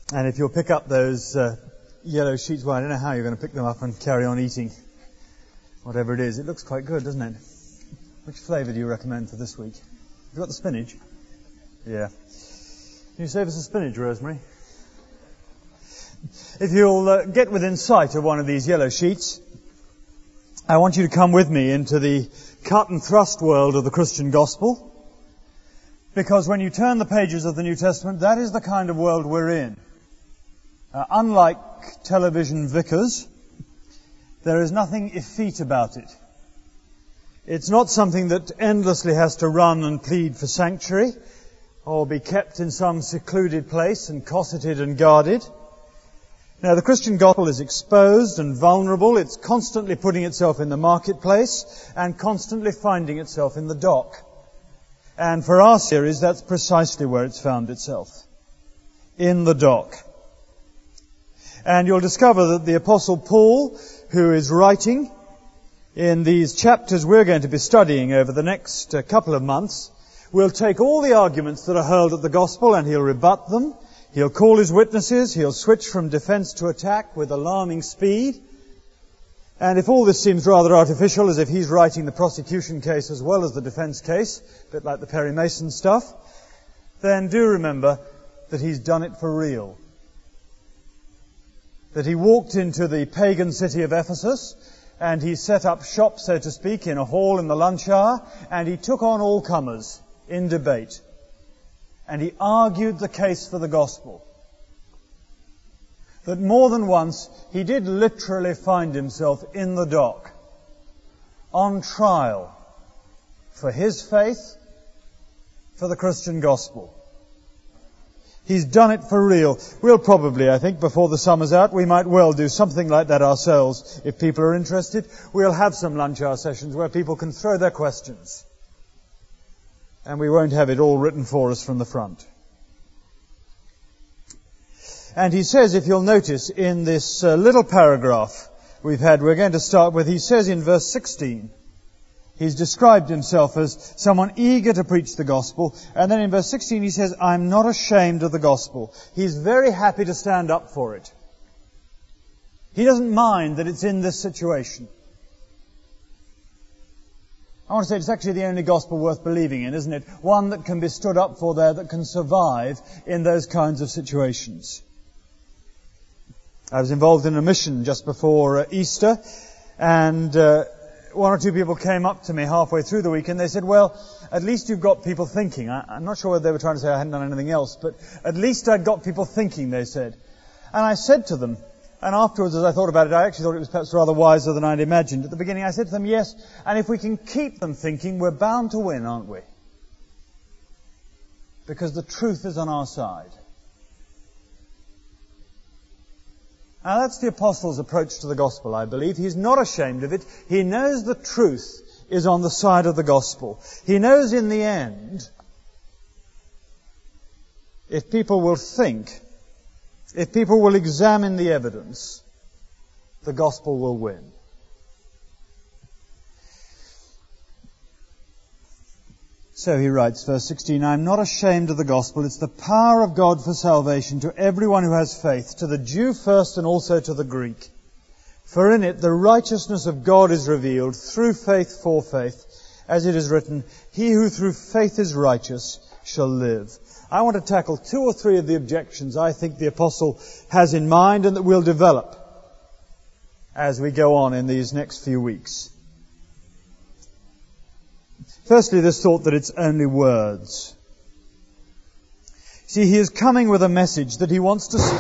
And if you'll pick up those yellow sheets, well, I don't know how you're going to pick them up and carry on eating whatever it is. It looks quite good, doesn't it? Which flavour do you recommend for this week? Have you got the spinach? Yeah. Can you save us the spinach, Rosemary? If you'll get within sight of one of these yellow sheets, I want you to come with me into the cut and thrust world of the Christian gospel. Because when you turn the pages of the New Testament, that is the kind of world we're in. Unlike television vicars, there is nothing effete about it. It's not something that endlessly has to run and plead for sanctuary or be kept in some secluded place and cosseted and guarded. Now, the Christian gospel is exposed and vulnerable. It's constantly putting itself in the marketplace and constantly finding itself in the dock. And for our series, that's precisely where it's found itself. In the dock. And you'll discover that the Apostle Paul, who is writing in these chapters we're going to be studying over the next couple of months, will take all the arguments that are hurled at the gospel and he'll rebut them. He'll call his witnesses. He'll switch from defense to attack with alarming speed. And if all this seems rather artificial, as if he's writing the prosecution case as well as the defense case, a bit like the Perry Mason stuff, then do remember that he's done it for real. That he walked into the pagan city of Ephesus and he set up shop, so to speak, in a hall in the lunch hour, and he took on all comers in debate. And he argued the case for the gospel. That more than once he did literally find himself in the dock, on trial for his faith, for the Christian gospel. He's done it for real. We'll probably, I think, before the summer's out, we might well do something like that ourselves. If people are interested, we'll have some lunch hour sessions where people can throw their questions. And we won't have it all written for us from the front. And he says, if you'll notice, in this little paragraph we're going to start with, he says in verse 16, he's described himself as someone eager to preach the gospel. And then in verse 16 he says, I'm not ashamed of the gospel. He's very happy to stand up for it. He doesn't mind that it's in this situation. I want to say it's actually the only gospel worth believing in, isn't it? One that can be stood up for there, that can survive in those kinds of situations. I was involved in a mission just before Easter, and one or two people came up to me halfway through the week and they said, well, at least you've got people thinking. I'm not sure whether they were trying to say I hadn't done anything else, but at least I'd got people thinking, they said. And I said to them, and afterwards as I thought about it, I actually thought it was perhaps rather wiser than I'd imagined. At the beginning I said to them, yes, and if we can keep them thinking, we're bound to win, aren't we? Because the truth is on our side. Now that's the apostle's approach to the gospel, I believe. He's not ashamed of it. He knows the truth is on the side of the gospel. He knows in the end, if people will think, if people will examine the evidence, the gospel will win. So he writes, verse 16, I'm not ashamed of the gospel. It's the power of God for salvation to everyone who has faith, to the Jew first and also to the Greek. For in it the righteousness of God is revealed through faith for faith, as it is written, he who through faith is righteous shall live. I want to tackle two or three of the objections I think the apostle has in mind and that we'll develop as we go on in these next few weeks. Firstly, this thought that it's only words. See, he is coming with a message that he wants to...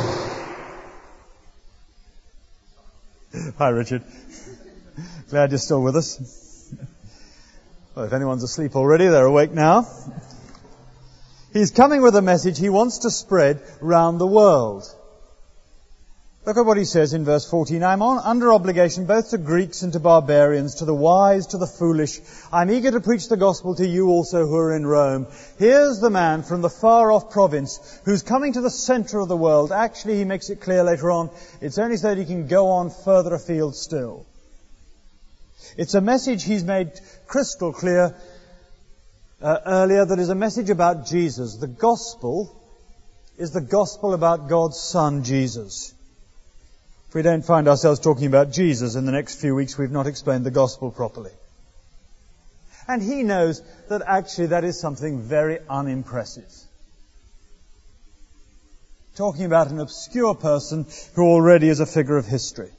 Hi, Richard. Glad you're still with us. Well, if anyone's asleep already, they're awake now. He's coming with a message he wants to spread round the world. Look at what he says in verse 14. I'm under obligation both to Greeks and to barbarians, to the wise, to the foolish. I'm eager to preach the gospel to you also who are in Rome. Here's the man from the far-off province who's coming to the center of the world. Actually, he makes it clear later on, it's only so that he can go on further afield still. It's a message he's made crystal clear earlier that is a message about Jesus. The gospel is the gospel about God's Son, Jesus. If we don't find ourselves talking about Jesus in the next few weeks, we've not explained the gospel properly. And he knows that actually that is something very unimpressive. Talking about an obscure person who already is a figure of history.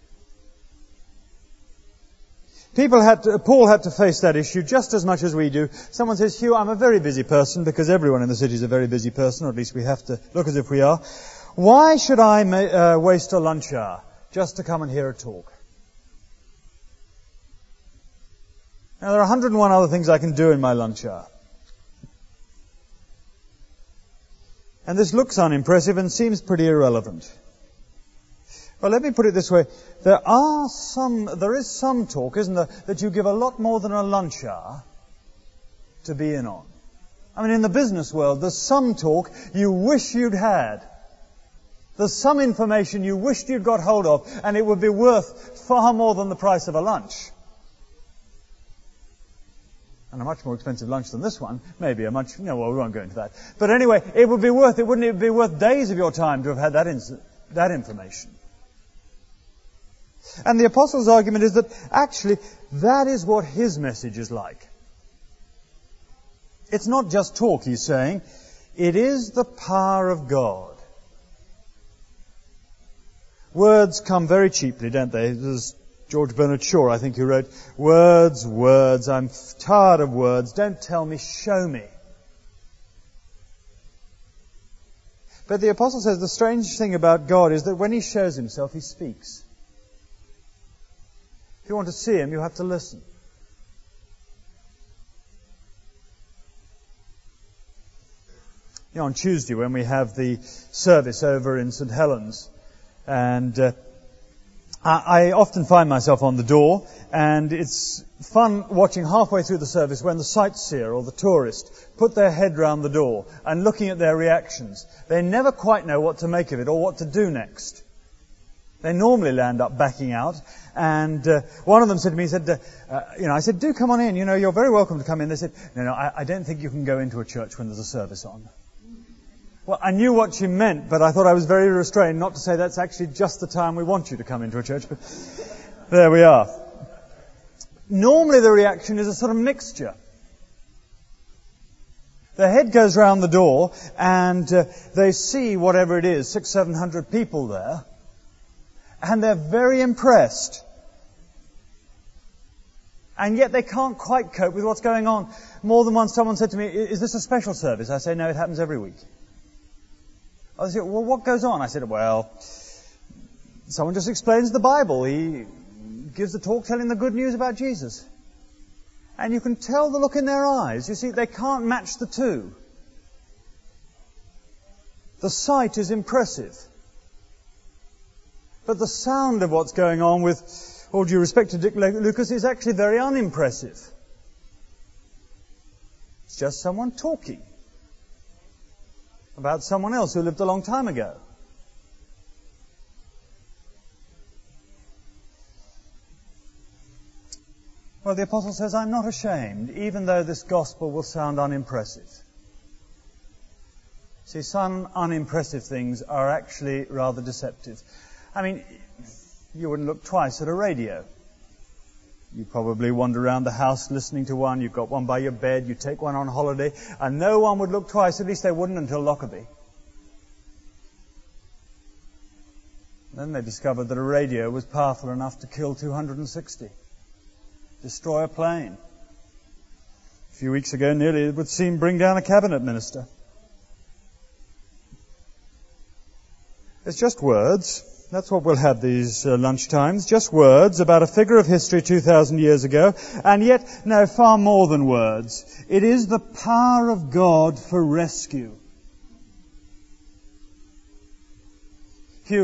Paul had to face that issue just as much as we do. Someone says, Hugh, I'm a very busy person, because everyone in the city is a very busy person, or at least we have to look as if we are. Why should I waste a lunch hour just to come and hear a talk? Now, there are 101 other things I can do in my lunch hour. And this looks unimpressive and seems pretty irrelevant. Well, let me put it this way. There is some talk, isn't there, that you give a lot more than a lunch hour to be in on. I mean, in the business world, there's some talk you wish you'd had. There's some information you wished you'd got hold of, and it would be worth far more than the price of a lunch. And a much more expensive lunch than this one. Maybe we won't go into that. But anyway, wouldn't it be worth days of your time to have had that information? And the Apostle's argument is that actually that is what his message is like. It's not just talk, he's saying. It is the power of God. Words come very cheaply, don't they? There's George Bernard Shaw, I think, who wrote, "Words, words, I'm tired of words. Don't tell me, show me." But the Apostle says the strange thing about God is that when he shows himself, he speaks. If you want to see him, you have to listen. On Tuesday, when we have the service over in St. Helens, and I often find myself on the door, and it's fun watching halfway through the service when the sightseer or the tourist put their head round the door and looking at their reactions. They never quite know what to make of it or what to do next. They normally land up backing out. And one of them said to me, I said, "Do come on in. You're very welcome to come in." They said, No, I don't think you can go into a church when there's a service on. Well, I knew what she meant, but I thought I was very restrained not to say that's actually just the time we want you to come into a church. But there we are. Normally the reaction is a sort of mixture. Their head goes round the door and they see whatever it is, 600-700 people there, and they're very impressed. And yet they can't quite cope with what's going on. More than once someone said to me, "Is this a special service?" I say, "No, it happens every week." I said, "Well, what goes on?" I said, "Well, someone just explains the Bible. He gives the talk telling the good news about Jesus." And you can tell the look in their eyes. You see, they can't match the two. The sight is impressive. But the sound of what's going on, with all due respect to Dick Lucas, is actually very unimpressive. It's just someone talking about someone else who lived a long time ago. Well, the Apostle says, "I'm not ashamed, even though this gospel will sound unimpressive." See, some unimpressive things are actually rather deceptive. I mean, you wouldn't look twice at a radio. You probably wander around the house listening to one. You've got one by your bed. You take one on holiday. And no one would look twice. At least they wouldn't until Lockerbie. Then they discovered that a radio was powerful enough to kill 260. Destroy a plane. A few weeks ago, nearly, it would seem, bring down a cabinet minister. It's just words. That's what we'll have these lunchtimes. Just words about a figure of history 2,000 years ago. And yet, no, far more than words. It is the power of God for rescue. Hugh,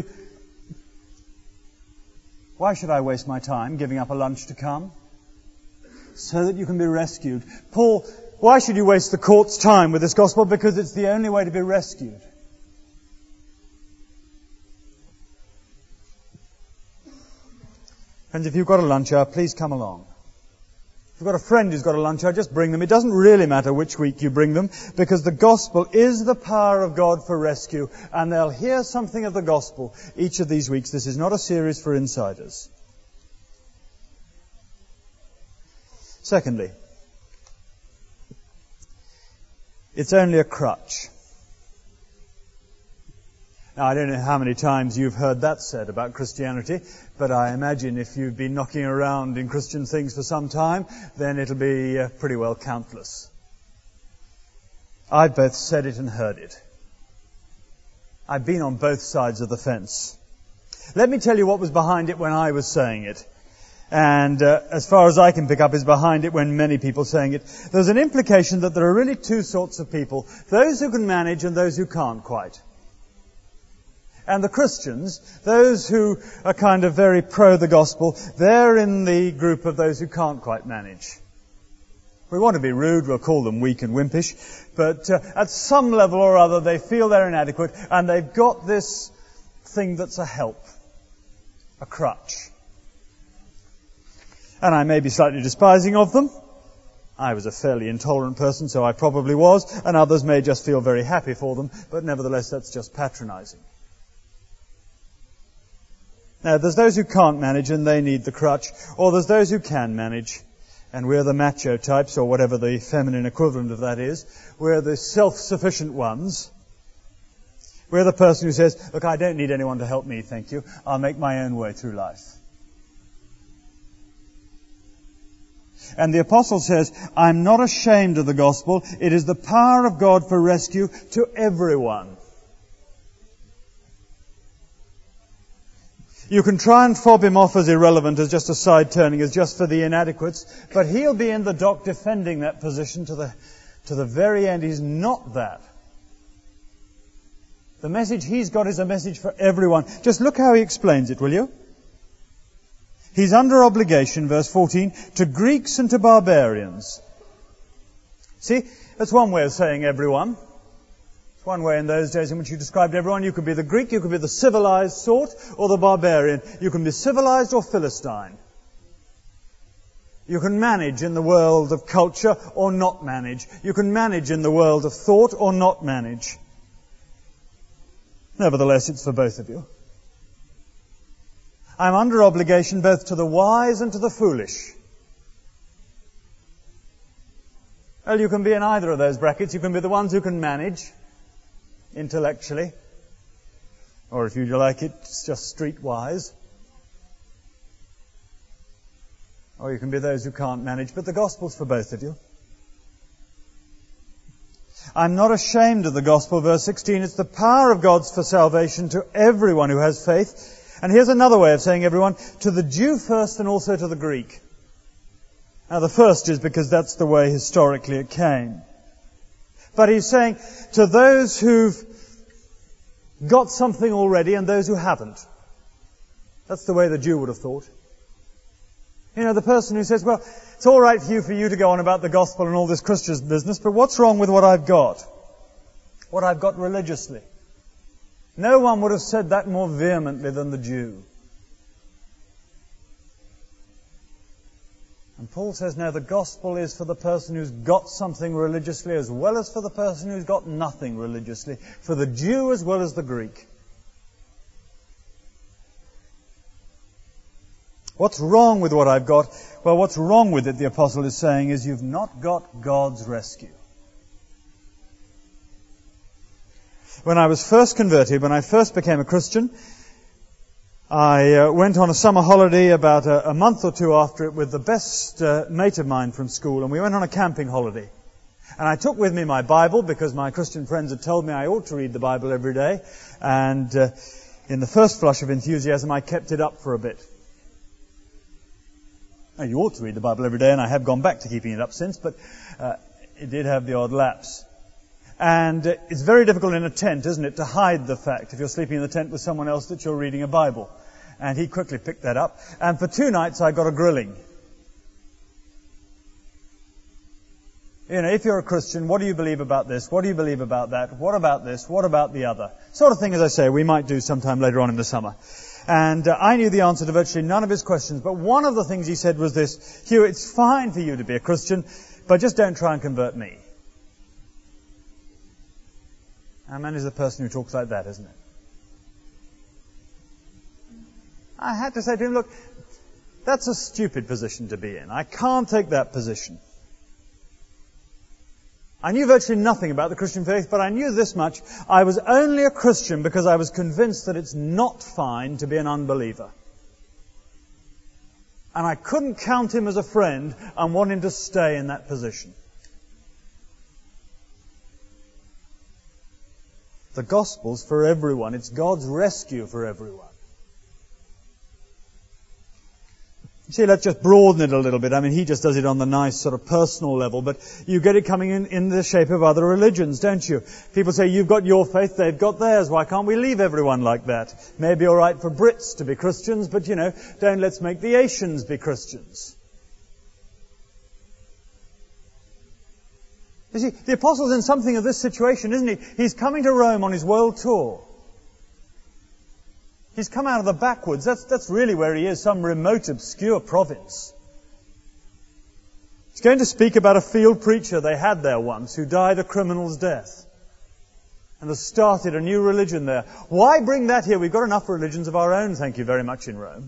why should I waste my time giving up a lunch to come? So that you can be rescued. Paul, why should you waste the court's time with this gospel? Because it's the only way to be rescued. And if you've got a lunch hour, please come along. If you've got a friend who's got a lunch hour, just bring them. It doesn't really matter which week you bring them, because the gospel is the power of God for rescue, and they'll hear something of the gospel each of these weeks. This is not a series for insiders. Secondly, it's only a crutch. Now, I don't know how many times you've heard that said about Christianity, but I imagine if you've been knocking around in Christian things for some time, then it'll be pretty well countless. I've both said it and heard it. I've been on both sides of the fence. Let me tell you what was behind it when I was saying it. And as far as I can pick up is behind it when many people saying it. There's an implication that there are really two sorts of people. Those who can manage and those who can't quite. And the Christians, those who are kind of very pro the gospel, they're in the group of those who can't quite manage. If we want to be rude, we'll call them weak and wimpish. But at some level or other, they feel they're inadequate, and they've got this thing that's a help, a crutch. And I may be slightly despising of them. I was a fairly intolerant person, so I probably was, and others may just feel very happy for them, but nevertheless, that's just patronizing. Now, there's those who can't manage and they need the crutch, or there's those who can manage, and we're the macho types, or whatever the feminine equivalent of that is. We're the self-sufficient ones. We're the person who says, look, I don't need anyone to help me, thank you. I'll make my own way through life. And the apostle says, I'm not ashamed of the gospel. It is the power of God for rescue to everyone. You can try and fob him off as irrelevant, as just a side turning, as just for the inadequates, but he'll be in the dock defending that position to the very end. He's not that. The message he's got is a message for everyone. Just look how he explains it, will you? He's under obligation, verse 14, to Greeks and to barbarians. See, that's one way of saying everyone. One way in those days in which you described everyone. You could be the Greek, you could be the civilized sort, or the barbarian. You can be civilized or Philistine. You can manage in the world of culture or not manage. You can manage in the world of thought or not manage. Nevertheless, it's for both of you. I'm under obligation both to the wise and to the foolish. Well, you can be in either of those brackets. You can be the ones who can manage intellectually, or if you like it, it's just streetwise. Or you can be those who can't manage, but the gospel's for both of you. I'm not ashamed of the gospel, verse 16. It's the power of God for salvation to everyone who has faith. And here's another way of saying everyone, to the Jew first and also to the Greek. Now the first is because that's the way historically it came. But he's saying to those who've got something already and those who haven't. That's the way the Jew would have thought. You know, the person who says, well, it's all right for you to go on about the gospel and all this Christian business, but what's wrong with what I've got? What I've got religiously. No one would have said that more vehemently than the Jew. And Paul says, no, the gospel is for the person who's got something religiously as well as for the person who's got nothing religiously, for the Jew as well as the Greek. What's wrong with what I've got? Well, what's wrong with it, the apostle is saying, is you've not got God's rescue. When I was first converted, when I first became a Christian, I went on a summer holiday about a month or two after it with the best mate of mine from school, and we went on a camping holiday. And I took with me my Bible because my Christian friends had told me I ought to read the Bible every day. And in the first flush of enthusiasm, I kept it up for a bit. Now, you ought to read the Bible every day, and I have gone back to keeping it up since, but it did have the odd lapse. And it's very difficult in a tent, isn't it, to hide the fact, if you're sleeping in the tent with someone else, that you're reading a Bible. And he quickly picked that up. And for 2 nights I got a grilling. You know, if you're a Christian, what do you believe about this? What do you believe about that? What about this? What about the other? Sort of thing, as I say, we might do sometime later on in the summer. And I knew the answer to virtually none of his questions. But one of the things he said was this: Hugh, it's fine for you to be a Christian, but just don't try and convert me. And man is the person who talks like that, isn't it? I had to say to him, look, that's a stupid position to be in. I can't take that position. I knew virtually nothing about the Christian faith, but I knew this much. I was only a Christian because I was convinced that it's not fine to be an unbeliever. And I couldn't count him as a friend and want him to stay in that position. The gospel's for everyone. It's God's rescue for everyone. See, let's just broaden it a little bit. I mean, he just does it on the nice sort of personal level, but you get it coming in the shape of other religions, don't you? People say, you've got your faith, they've got theirs. Why can't we leave everyone like that? Maybe all right for Brits to be Christians, but, don't let's make the Asians be Christians. You see, the apostle's in something of this situation, isn't he? He's coming to Rome on his world tour. He's come out of the backwoods. That's really where he is, some remote, obscure province. He's going to speak about a field preacher they had there once who died a criminal's death and has started a new religion there. Why bring that here? We've got enough religions of our own, thank you very much, in Rome.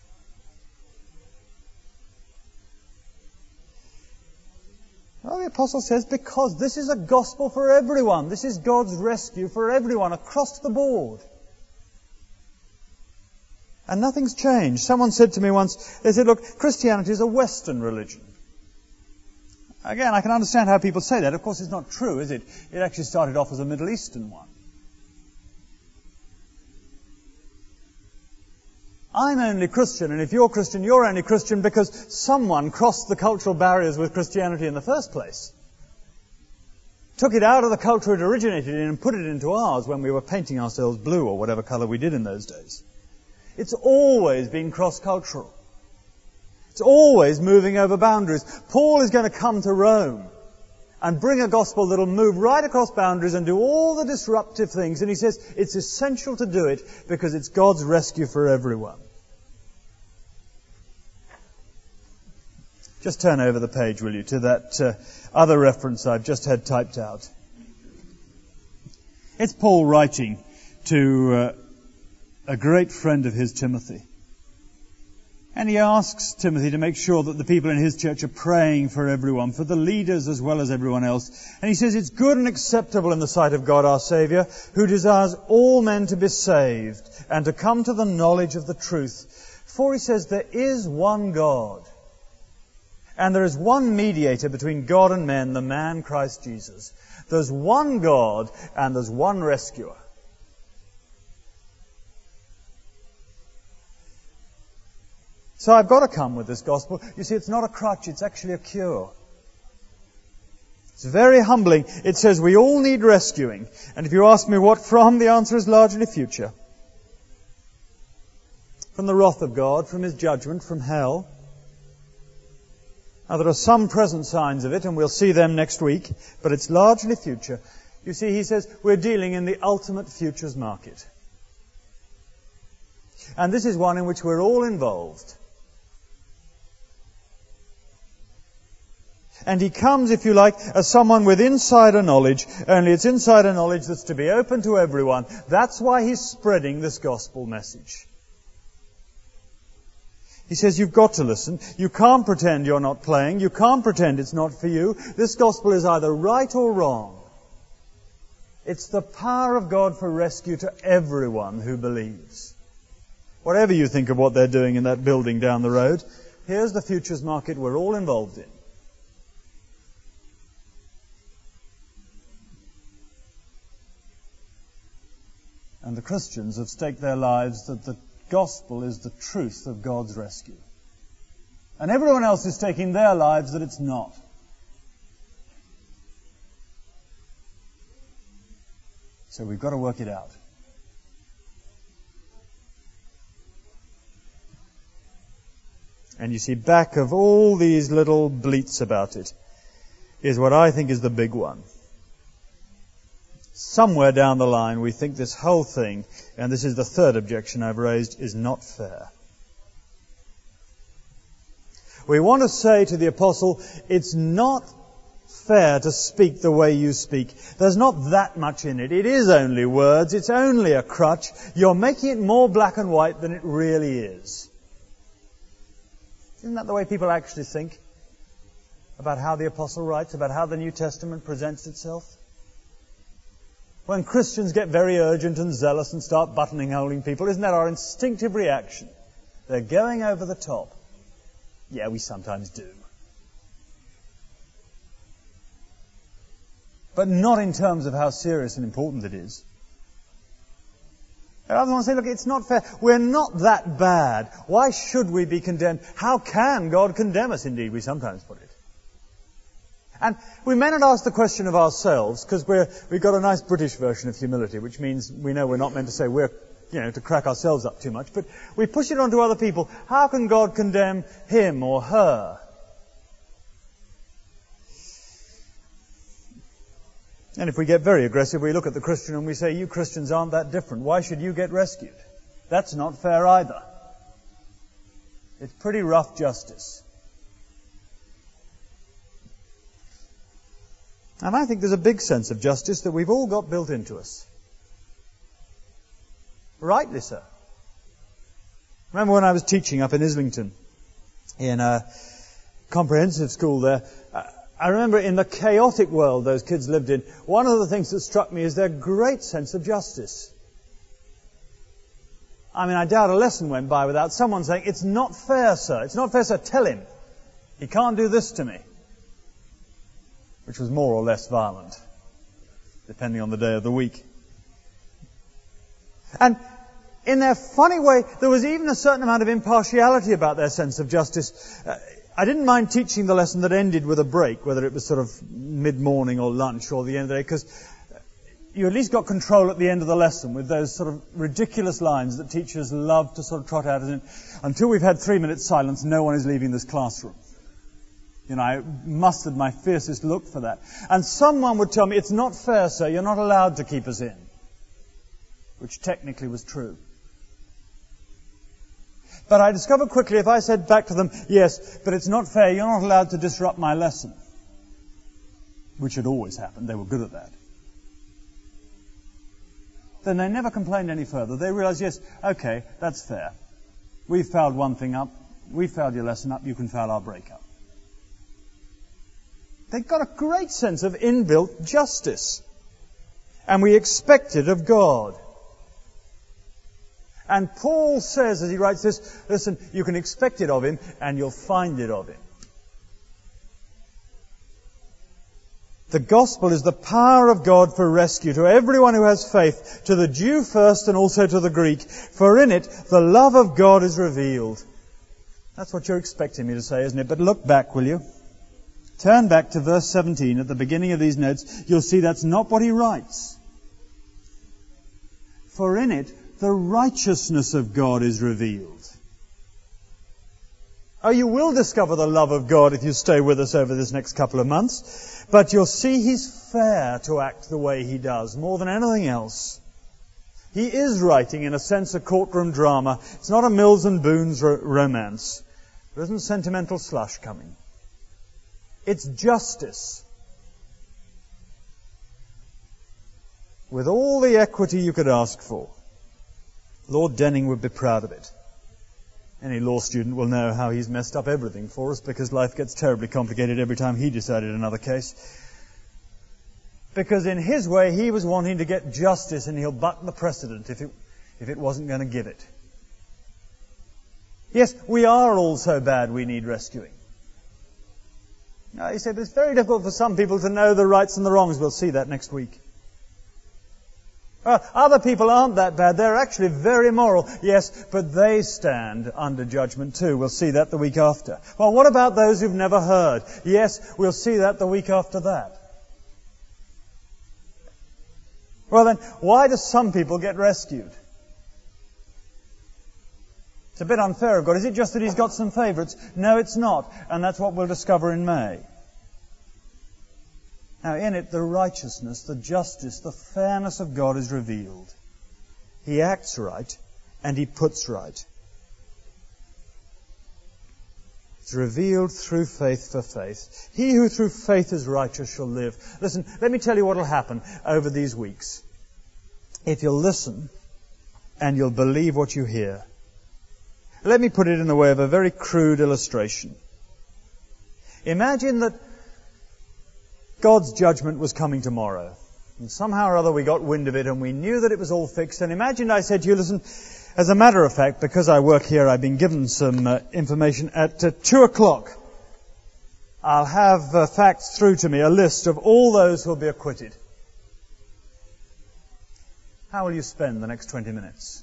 Well, the apostle says, because this is a gospel for everyone. This is God's rescue for everyone across the board. And nothing's changed. Someone said to me once, they said, look, Christianity is a Western religion. Again, I can understand how people say that. Of course, it's not true, is it? It actually started off as a Middle Eastern one. I'm only Christian, and if you're Christian, you're only Christian because someone crossed the cultural barriers with Christianity in the first place. Took it out of the culture it originated in and put it into ours when we were painting ourselves blue or whatever colour we did in those days. It's always been cross-cultural. It's always moving over boundaries. Paul is going to come to Rome and bring a gospel that will move right across boundaries and do all the disruptive things. And he says it's essential to do it because it's God's rescue for everyone. Just turn over the page, will you, to that other reference I've just had typed out. It's Paul writing to a great friend of his, Timothy. And he asks Timothy to make sure that the people in his church are praying for everyone, for the leaders as well as everyone else. And he says it's good and acceptable in the sight of God our Saviour, who desires all men to be saved and to come to the knowledge of the truth. For he says there is one God, and there is one mediator between God and men, the man Christ Jesus. There's one God and there's one rescuer. So I've got to come with this gospel. You see, it's not a crutch, it's actually a cure. It's very humbling. It says we all need rescuing. And if you ask me what from, the answer is largely future. From the wrath of God, from His judgment, from hell. Now there are some present signs of it, and we'll see them next week, but it's largely future. You see, he says we're dealing in the ultimate futures market. And this is one in which we're all involved. And he comes, if you like, as someone with insider knowledge, only it's insider knowledge that's to be open to everyone. That's why he's spreading this gospel message. He says you've got to listen. You can't pretend you're not playing. You can't pretend it's not for you. This gospel is either right or wrong. It's the power of God for rescue to everyone who believes. Whatever you think of what they're doing in that building down the road, here's the futures market we're all involved in. And the Christians have staked their lives that the gospel is the truth of God's rescue. And everyone else is staking their lives that it's not. So we've got to work it out. And you see, back of all these little bleats about it is what I think is the big one. somewhere down the line we think this whole thing, and this is the third objection I've raised, is not fair. We want to say to the apostle, it's not fair to speak the way you speak. There's not that much in it. It is only words. It's only a crutch. You're making it more black and white than it really is. Isn't that the way people actually think about how the apostle writes, about how the New Testament presents itself? When Christians get very urgent and zealous and start buttonholing people, isn't that our instinctive reaction? They're going over the top. Yeah, we sometimes do. But not in terms of how serious and important it is. And I want to say, look, it's not fair. We're not that bad. Why should we be condemned? How can God condemn us? Indeed, we sometimes put it. And we may not ask the question of ourselves, because we've got a nice British version of humility, which means we know we're not meant to say to crack ourselves up too much. But we push it onto other people. How can God condemn him or her? And if we get very aggressive, we look at the Christian and we say, you Christians aren't that different. Why should you get rescued? That's not fair either. It's pretty rough justice. And I think there's a big sense of justice that we've all got built into us. Rightly so. Remember when I was teaching up in Islington, in a comprehensive school there, I remember in the chaotic world those kids lived in, one of the things that struck me is their great sense of justice. I mean, I doubt a lesson went by without someone saying, it's not fair, sir. It's not fair, sir. Tell him. He can't do this to me. Which was more or less violent, depending on the day of the week. And in their funny way, there was even a certain amount of impartiality about their sense of justice. I didn't mind teaching the lesson that ended with a break, whether it was sort of mid-morning or lunch or the end of the day, because you at least got control at the end of the lesson with those sort of ridiculous lines that teachers love to sort of trot out as in, until we've had 3 minutes silence, no one is leaving this classroom. I mustered my fiercest look for that. And someone would tell me, it's not fair, sir, you're not allowed to keep us in. Which technically was true. But I discovered quickly, if I said back to them, yes, but it's not fair, you're not allowed to disrupt my lesson. Which had always happened, they were good at that. Then they never complained any further. They realized, yes, okay, that's fair. We've fouled one thing up, we fouled your lesson up, you can foul our break up. They've got a great sense of inbuilt justice. And we expect it of God. And Paul says, as he writes this, listen, you can expect it of him, and you'll find it of him. The gospel is the power of God for rescue to everyone who has faith, to the Jew first and also to the Greek. For in it, the love of God is revealed. That's what you're expecting me to say, isn't it? But look back, will you? Turn back to verse 17 at the beginning of these notes. You'll see that's not what he writes. For in it, the righteousness of God is revealed. Oh, you will discover the love of God if you stay with us over this next couple of months. But you'll see he's fair to act the way he does, more than anything else. He is writing, in a sense, a courtroom drama. It's not a Mills and Boons romance. There isn't sentimental slush coming. It's justice. With all the equity you could ask for. Lord Denning would be proud of it. Any law student will know how he's messed up everything for us, because life gets terribly complicated every time he decided another case. Because in his way, he was wanting to get justice, and he'll buck the precedent if it wasn't going to give it. Yes, we are all so bad we need rescuing. Now, he said it's very difficult for some people to know the rights and the wrongs. We'll see that next week. Other people aren't that bad. They're actually very moral. Yes, but they stand under judgment too. We'll see that the week after. Well, what about those who've never heard? Yes, we'll see that the week after that. Well then, why do some people get rescued? It's a bit unfair of God. Is it just that he's got some favourites? No, it's not. And that's what we'll discover in May. Now in it, the righteousness, the justice, the fairness of God is revealed. He acts right, and He puts right. It's revealed through faith for faith. He who through faith is righteous shall live. Listen, let me tell you what will happen over these weeks. If you'll listen, and you'll believe what you hear. Let me put it in the way of a very crude illustration. Imagine that God's judgment was coming tomorrow. And somehow or other we got wind of it and we knew that it was all fixed. And imagine I said to you, listen, as a matter of fact, because I work here, I've been given some information. At 2 o'clock, I'll have faxed through to me a list of all those who will be acquitted. How will you spend the next 20 minutes?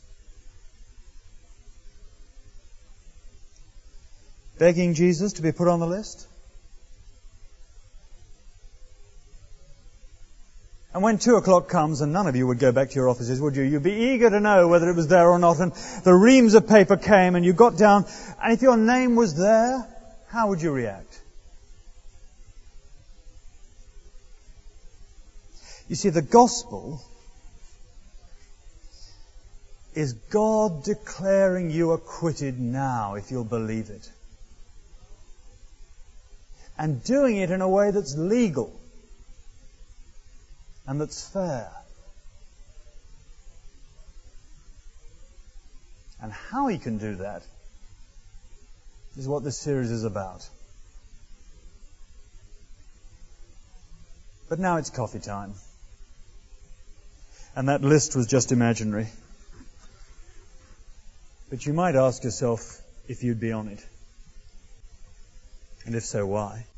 Begging Jesus to be put on the list? And when 2 o'clock comes, and none of you would go back to your offices, would you? You'd be eager to know whether it was there or not, and the reams of paper came, and you got down, and if your name was there, how would you react? You see, the gospel is God declaring you acquitted now, if you'll believe it. And doing it in a way that's legal and that's fair. And how He can do that is what this series is about. But now it's coffee time. And that list was just imaginary. But you might ask yourself if you'd be on it. And if so, why?